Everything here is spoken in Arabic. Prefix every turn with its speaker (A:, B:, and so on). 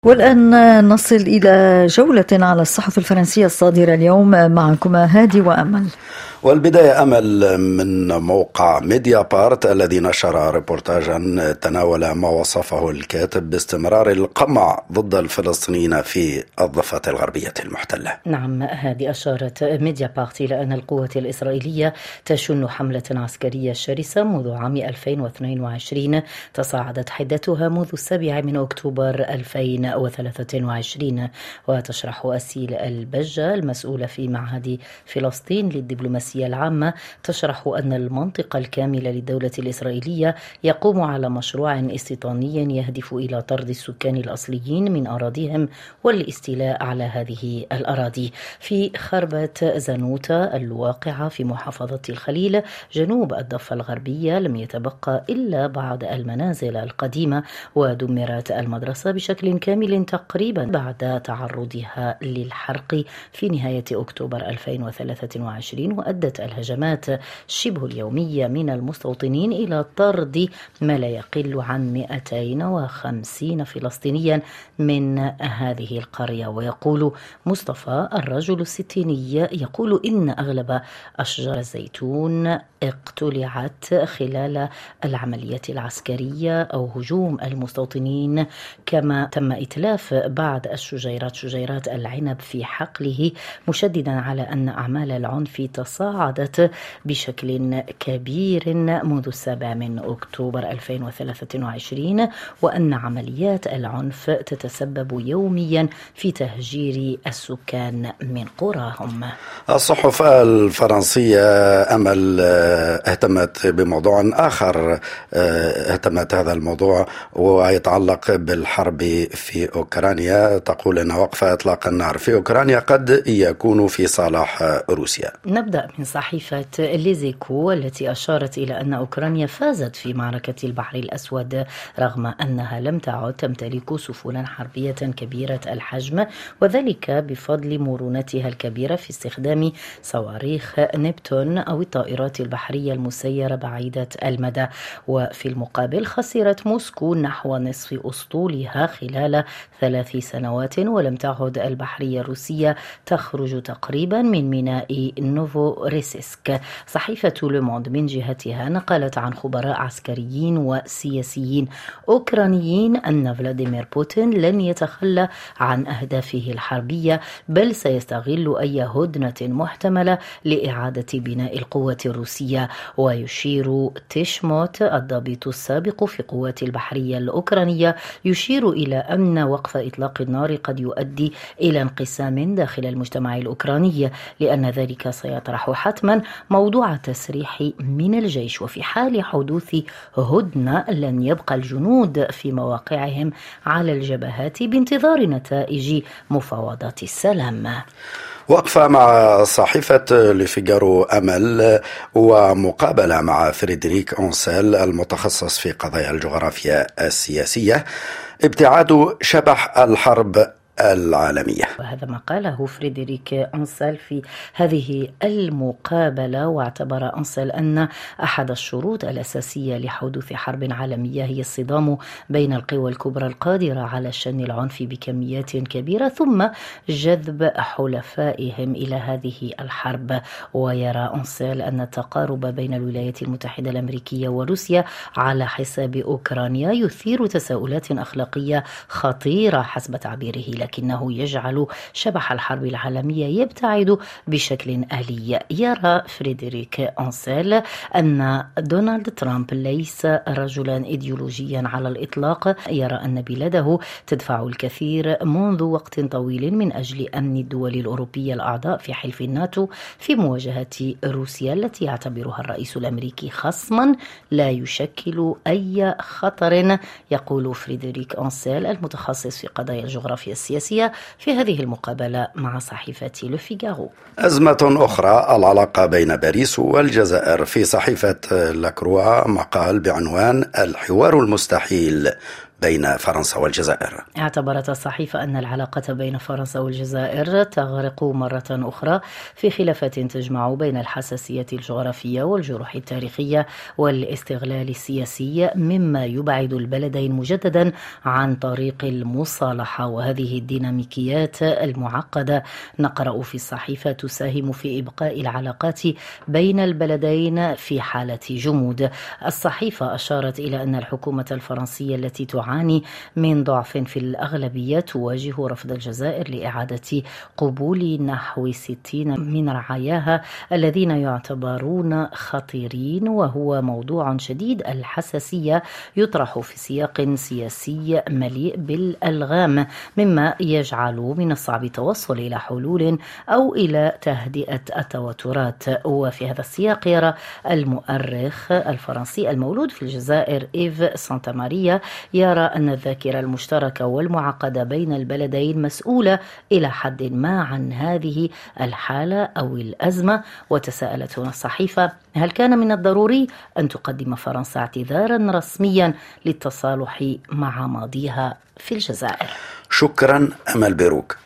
A: والآن نصل إلى جولة على الصحف الفرنسية الصادرة اليوم. معكما هادي وأمل.
B: والبداية أمل من موقع ميديا بارت الذي نشر ريبورتاجا تناول ما وصفه الكاتب باستمرار القمع ضد الفلسطينيين في الضفة الغربية المحتلة.
C: نعم، هذه أشارت ميديا بارت إلى أن القوات الإسرائيلية تشن حملة عسكرية شرسة منذ عام 2022 تصاعدت حدتها منذ 7 أكتوبر 2023. وتشرح أسيل البجة المسؤولة في معهد فلسطين للدبلوماسية العامة تشرح أن المنطقة الكاملة للدولة الإسرائيلية يقوم على مشروع استيطاني يهدف إلى طرد السكان الأصليين من أراضيهم والاستيلاء على هذه الأراضي. في خربة زانوتا الواقعة في محافظة الخليل جنوب الضفة الغربية لم يتبقى إلا بعض المنازل القديمة، ودمرت المدرسة بشكل كامل تقريبا بعد تعرضها للحرق في نهاية أكتوبر 2023. وأدت الهجمات شبه اليومية من المستوطنين إلى طرد ما لا يقل عن 250 فلسطينيا من هذه القرية. ويقول مصطفى الرجل الستيني يقول إن أغلب أشجار الزيتون اقتلعت خلال العمليات العسكرية أو هجوم المستوطنين، كما تم إتلاف بعض شجيرات العنب في حقله، مشددا على أن أعمال العنف تصاعدت بشكل كبير منذ 7 أكتوبر 2023، وأن عمليات العنف تتسبب يوميا في تهجير السكان من قراهم.
B: الصحف الفرنسية أمل اهتمت بموضوع آخر، اهتمت هذا الموضوع ويتعلق بالحرب في أوكرانيا. تقول أن وقف إطلاق النار في أوكرانيا قد يكون في صالح روسيا.
C: نبدأ من صحيفة ليزيكو التي أشارت إلى أن أوكرانيا فازت في معركة البحر الأسود رغم أنها لم تعد تمتلك سفنا حربية كبيرة الحجم، وذلك بفضل مرونتها الكبيرة في استخدام صواريخ نبتون أو الطائرات البحرية المسيرة بعيدة المدى. وفي المقابل خسرت موسكو نحو نصف أسطولها خلال 3 سنوات، ولم تعد البحرية الروسية تخرج تقريبا من ميناء نوفوريسسك. صحيفة لوموند من جهتها نقلت عن خبراء عسكريين وسياسيين أوكرانيين أن فلاديمير بوتين لن يتخلى عن أهدافه الحربية، بل سيستغل أي هدنة محتملة لإعادة بناء القوة الروسية. ويشير تيشموت الضابط السابق في قوات البحرية الأوكرانية يشير إلى أن وقف إطلاق النار قد يؤدي إلى انقسام داخل المجتمع الأوكراني، لأن ذلك سيطرح حتما موضوع التسريح من الجيش، وفي حال حدوث هدنة لن يبقى الجنود في مواقعهم على الجبهات بانتظار نتائج مفاوضات السلام.
B: وقفة مع صحيفة لفيغارو أمل ومقابلة مع فريدريك أنسيل المتخصص في قضايا الجغرافيا السياسية. ابتعاد شبح الحرب العالمية.
C: وهذا ما قاله فريدريك أنسيل في هذه المقابلة. واعتبر أنسيل أن أحد الشروط الأساسية لحدوث حرب عالمية هي الصدام بين القوى الكبرى القادرة على شن العنف بكميات كبيرة ثم جذب حلفائهم إلى هذه الحرب. ويرى أنسيل أن التقارب بين الولايات المتحدة الأمريكية وروسيا على حساب أوكرانيا يثير تساؤلات أخلاقية خطيرة حسب تعبيره، لكنه يجعل شبح الحرب العالمية يبتعد بشكل آلي. يرى فريدريك أنسيل أن دونالد ترامب ليس رجلا إيديولوجيا على الإطلاق، يرى أن بلاده تدفع الكثير منذ وقت طويل من أجل أمن الدول الأوروبية الأعضاء في حلف الناتو في مواجهة روسيا التي يعتبرها الرئيس الأمريكي خصما لا يشكل أي خطر. يقول فريدريك أنسيل المتخصص في قضايا الجغرافيا السياسية في هذه المقابلة مع صحيفة لو فيغارو.
B: أزمة أخرى العلاقة بين باريس والجزائر. في صحيفة لاكروا مقال بعنوان الحوار المستحيل بين فرنسا والجزائر.
C: اعتبرت الصحيفة أن العلاقة بين فرنسا والجزائر تغرق مرة أخرى في خلافات تجمع بين الحساسية الجغرافية والجروح التاريخية والاستغلال السياسي، مما يبعد البلدين مجددا عن طريق المصالحة. وهذه الديناميكيات المعقدة نقرأ في الصحيفة تساهم في إبقاء العلاقات بين البلدين في حالة جمود. الصحيفة أشارت إلى أن الحكومة الفرنسية التي تعاني من ضعف في الأغلبية تواجه رفض الجزائر لإعادة قبول نحو 60 من رعاياها الذين يعتبرون خطيرين، وهو موضوع شديد الحساسية يطرح في سياق سياسي مليء بالألغام، مما يجعل من الصعب التوصل إلى حلول أو إلى تهدئة التوترات. وفي هذا السياق يرى المؤرخ الفرنسي المولود في الجزائر إيف سانتاماريا أن الذاكرة المشتركة والمعقدة بين البلدين مسؤولة إلى حد ما عن هذه الحالة أو الأزمة. وتساءلت هنا الصحيفة: هل كان من الضروري أن تقدم فرنسا اعتذارا رسميا للتصالح مع ماضيها في الجزائر؟
B: شكرا أمل بيروك.